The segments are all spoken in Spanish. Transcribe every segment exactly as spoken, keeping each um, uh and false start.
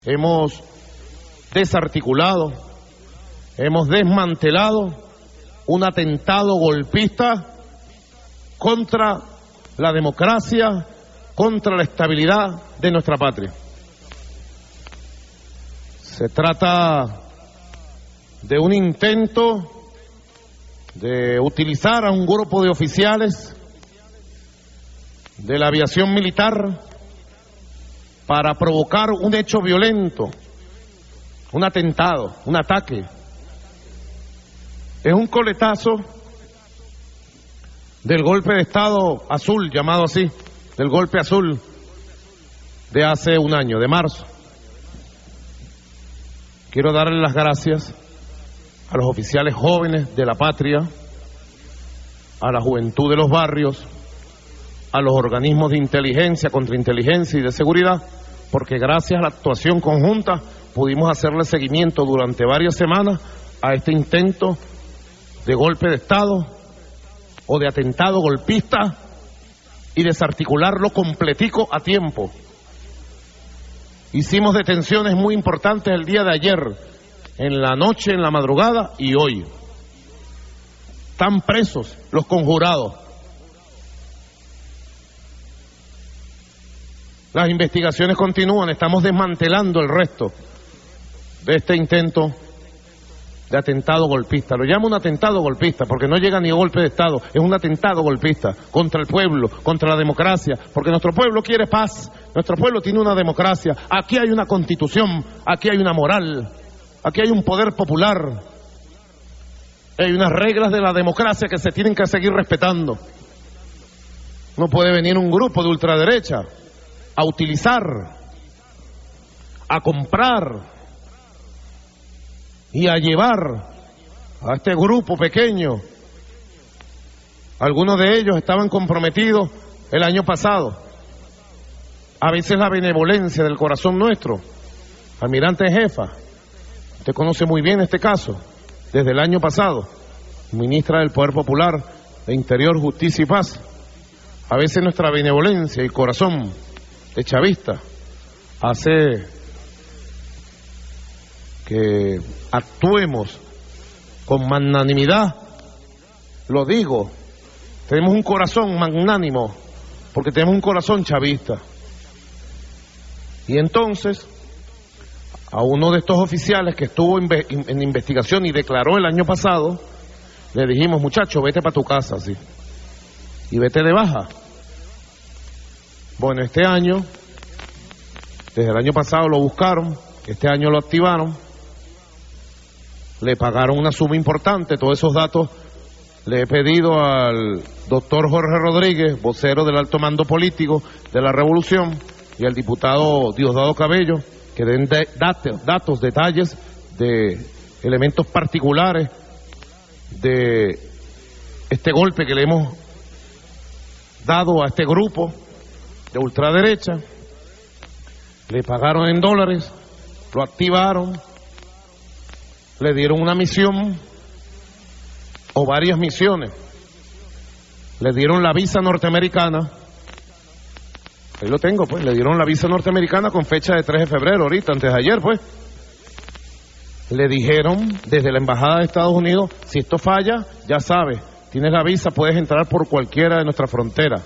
Hemos desarticulado, hemos desmantelado un atentado golpista contra la democracia, contra la estabilidad de nuestra patria. Se trata de un intento de utilizar a un grupo de oficiales de la aviación militar para provocar un hecho violento, un atentado, un ataque. Es un coletazo del golpe de Estado azul, llamado así, del golpe azul de hace un año, de marzo. Quiero darle las gracias a los oficiales jóvenes de la patria, a la juventud de los barrios, a los organismos de inteligencia, contrainteligencia y de seguridad, porque gracias a la actuación conjunta pudimos hacerle seguimiento durante varias semanas a este intento de golpe de Estado o de atentado golpista y desarticularlo completico a tiempo. Hicimos detenciones muy importantes el día de ayer, en la noche, en la madrugada y hoy. Están presos los conjurados. Las investigaciones continúan, estamos desmantelando el resto de este intento de atentado golpista. Lo llamo un atentado golpista porque no llega ni a golpe de Estado, es un atentado golpista contra el pueblo, contra la democracia, porque nuestro pueblo quiere paz, nuestro pueblo tiene una democracia, aquí hay una constitución, aquí hay una moral, aquí hay un poder popular, hay unas reglas de la democracia que se tienen que seguir respetando. No puede venir un grupo de ultraderecha a utilizar, a comprar y a llevar a este grupo pequeño. Algunos de ellos estaban comprometidos el año pasado. A veces la benevolencia del corazón nuestro. Almirante en jefa, usted conoce muy bien este caso, desde el año pasado, ministra del Poder Popular de Interior, Justicia y Paz. A veces nuestra benevolencia y corazón de chavista hace que actuemos con magnanimidad. Lo digo, tenemos un corazón magnánimo porque tenemos un corazón chavista. Y entonces a uno de estos oficiales que estuvo en investigación y declaró el año pasado, le dijimos: muchacho, vete para tu casa, sí, y vete de baja. Bueno, este año, desde el año pasado lo buscaron, este año lo activaron, le pagaron una suma importante. Todos esos datos le he pedido al doctor Jorge Rodríguez, vocero del alto mando político de la Revolución, y al diputado Diosdado Cabello, que den de, datos, datos, detalles de elementos particulares de este golpe que le hemos dado a este grupo de ultraderecha. Le pagaron en dólares, lo activaron, le dieron una misión o varias misiones, le dieron la visa norteamericana. Ahí lo tengo, pues, le dieron la visa norteamericana con fecha de tres de febrero, ahorita, antes de ayer, pues. Le dijeron desde la embajada de Estados Unidos: si esto falla, ya sabes, tienes la visa, puedes entrar por cualquiera de nuestras fronteras.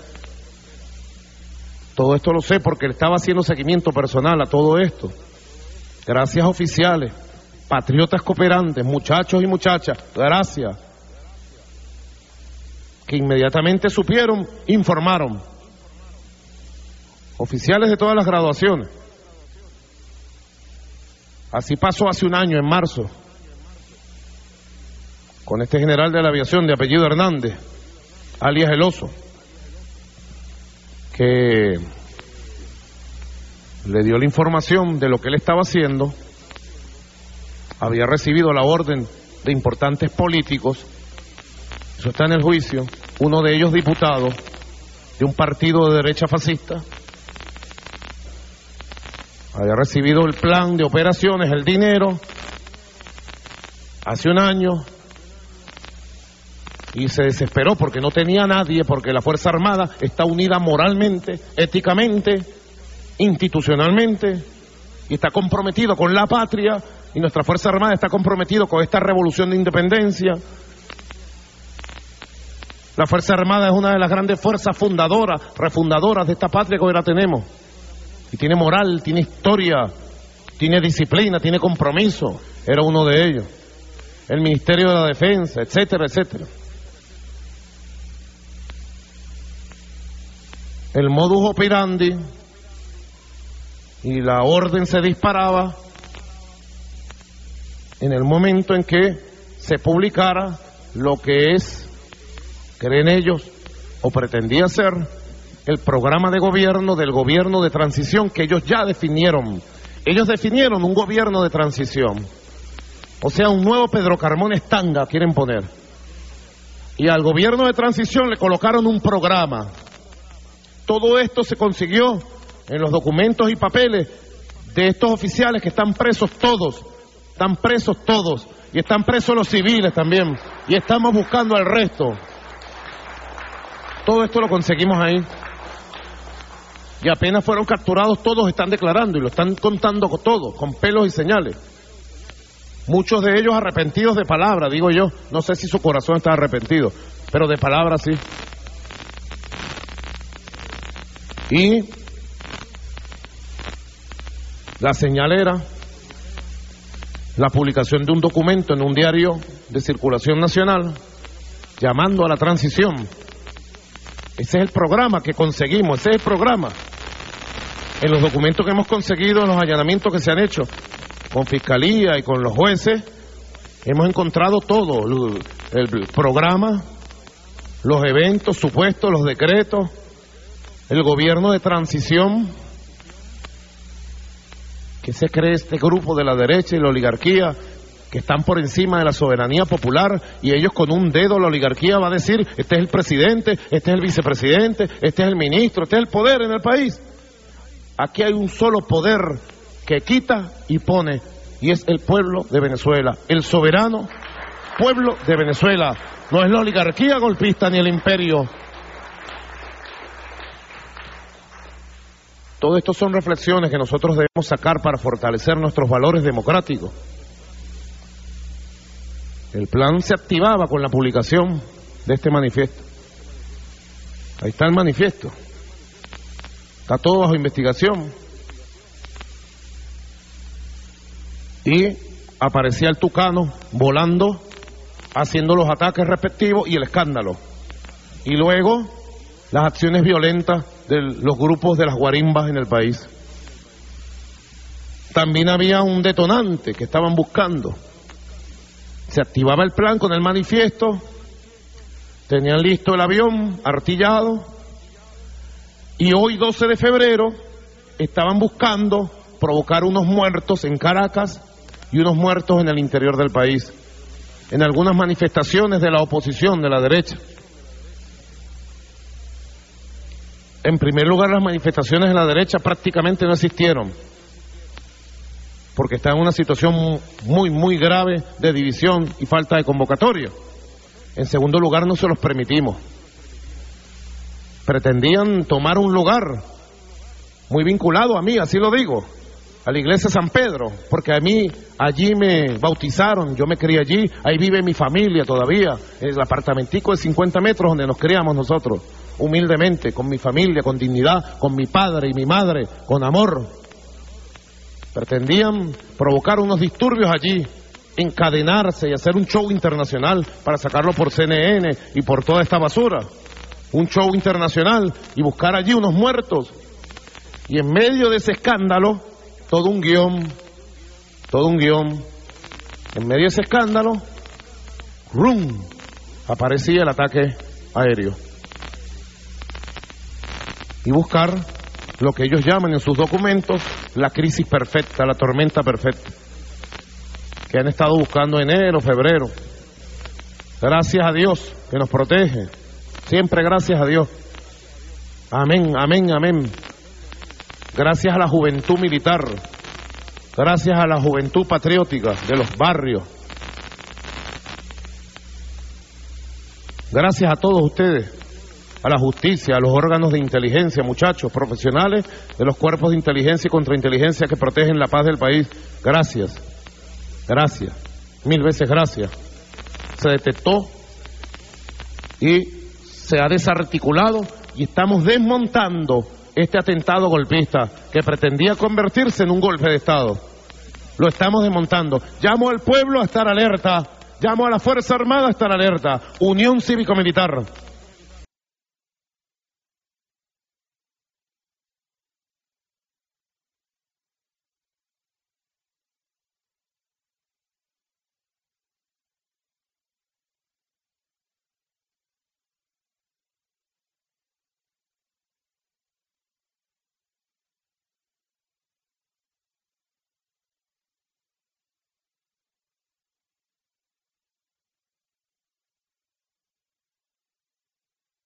Todo esto lo sé porque le estaba haciendo seguimiento personal a todo esto. Gracias, oficiales, patriotas cooperantes, muchachos y muchachas, gracias, que inmediatamente supieron, informaron. Oficiales de todas las graduaciones. Así pasó hace un año, en marzo, con este general de la aviación de apellido Hernández, alias El Oso, que le dio la información de lo que él estaba haciendo. Había recibido la orden de importantes políticos, eso está en el juicio, uno de ellos diputado de un partido de derecha fascista. Había recibido el plan de operaciones, el dinero, hace un año, y se desesperó porque no tenía a nadie, porque la Fuerza Armada está unida moralmente, éticamente, institucionalmente, y está comprometido con la patria, y nuestra Fuerza Armada está comprometido con esta revolución de independencia. La Fuerza Armada es una de las grandes fuerzas fundadoras, refundadoras de esta patria que hoy la tenemos. Y tiene moral, tiene historia, tiene disciplina, tiene compromiso. Era uno de ellos. El Ministerio de la Defensa, etcétera, etcétera. El modus operandi y la orden se disparaba en el momento en que se publicara lo que es, creen ellos, o pretendía ser, el programa de gobierno del gobierno de transición que ellos ya definieron. Ellos definieron un gobierno de transición. O sea, un nuevo Pedro Carmón Stanga quieren poner. Y al gobierno de transición le colocaron un programa. Todo esto se consiguió en los documentos y papeles de estos oficiales que están presos todos. Están presos todos. Y están presos los civiles también. Y estamos buscando al resto. Todo esto lo conseguimos ahí. Y apenas fueron capturados, todos están declarando y lo están contando con todo, con pelos y señales. Muchos de ellos arrepentidos de palabra, digo yo. No sé si su corazón está arrepentido, pero de palabra sí. Y la señal era la publicación de un documento en un diario de circulación nacional llamando a la transición. Ese es el programa que conseguimos, ese es el programa. En los documentos que hemos conseguido, en los allanamientos que se han hecho con Fiscalía y con los jueces, hemos encontrado todo, el, el programa, los eventos supuestos, los decretos, el gobierno de transición. ¿Qué se cree este grupo de la derecha y la oligarquía que están por encima de la soberanía popular, y ellos con un dedo la oligarquía va a decir, este es el presidente, este es el vicepresidente, este es el ministro, este es el poder en el país? Aquí hay un solo poder que quita y pone, y es el pueblo de Venezuela, el soberano pueblo de Venezuela. No es la oligarquía golpista ni el imperio. Todo esto son reflexiones que nosotros debemos sacar para fortalecer nuestros valores democráticos. El plan se activaba con la publicación de este manifiesto. Ahí está el manifiesto. Está todo bajo investigación. Y aparecía el tucano volando, haciendo los ataques respectivos y el escándalo. Y luego las acciones violentas de los grupos de las guarimbas en el país. También había un detonante que estaban buscando. Se activaba el plan con el manifiesto, tenían listo el avión artillado, y hoy doce de febrero estaban buscando provocar unos muertos en Caracas y unos muertos en el interior del país, en algunas manifestaciones de la oposición, de la derecha. En primer lugar, las manifestaciones de la derecha prácticamente no existieron, porque está en una situación muy, muy grave de división y falta de convocatoria. En segundo lugar, no se los permitimos. Pretendían tomar un lugar muy vinculado a mí, así lo digo, a la iglesia de San Pedro, porque a mí allí me bautizaron, yo me crié allí, ahí vive mi familia todavía, en el apartamentico de cincuenta metros donde nos criamos nosotros, humildemente, con mi familia, con dignidad, con mi padre y mi madre, con amor. Pretendían provocar unos disturbios allí, encadenarse y hacer un show internacional para sacarlo por C N N y por toda esta basura. Un show internacional y buscar allí unos muertos. Y en medio de ese escándalo, todo un guión, todo un guión. En medio de ese escándalo, ¡rum!, aparecía el ataque aéreo. Y buscar lo que ellos llaman en sus documentos la crisis perfecta, la tormenta perfecta, que han estado buscando enero, febrero. Gracias a Dios que nos protege, siempre gracias a Dios. Amén, amén, amén. Gracias a la juventud militar, gracias a la juventud patriótica de los barrios, gracias a todos ustedes, a la justicia, a los órganos de inteligencia, muchachos, profesionales de los cuerpos de inteligencia y contrainteligencia que protegen la paz del país. Gracias, gracias, mil veces gracias. Se detectó y se ha desarticulado y estamos desmontando este atentado golpista que pretendía convertirse en un golpe de Estado. Lo estamos desmontando. Llamo al pueblo a estar alerta, llamo a la Fuerza Armada a estar alerta. Unión Cívico-Militar.